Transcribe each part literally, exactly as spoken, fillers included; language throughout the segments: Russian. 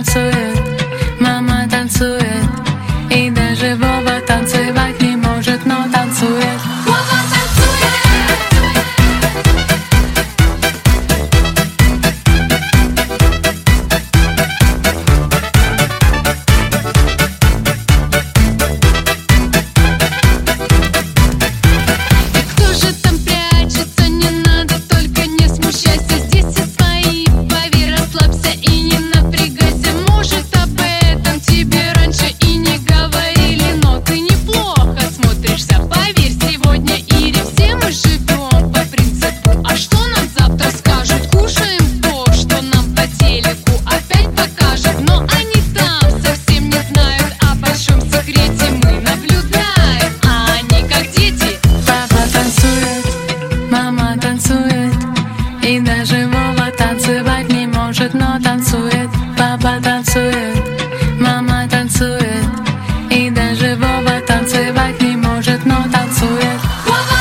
танцует, мама танцует, и даже Вова танцевать не может, но танцует. Вова и даже Вова танцевать не может, но танцует. Папа танцует, мама танцует, и даже Вова танцевать не может, но танцует. Вова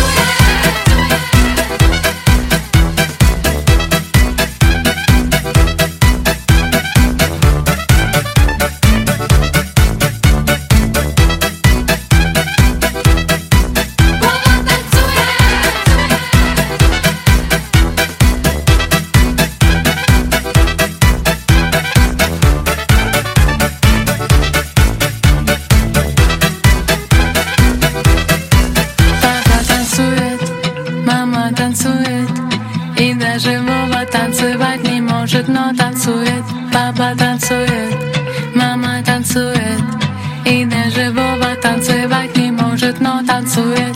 танцует, и даже Вова танцевать не может, но танцует. Папа танцует, мама танцует, и даже Вова танцевать не может, но танцует.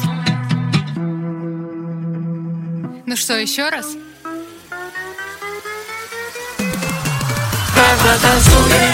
Ну что, еще раз? Папа танцует.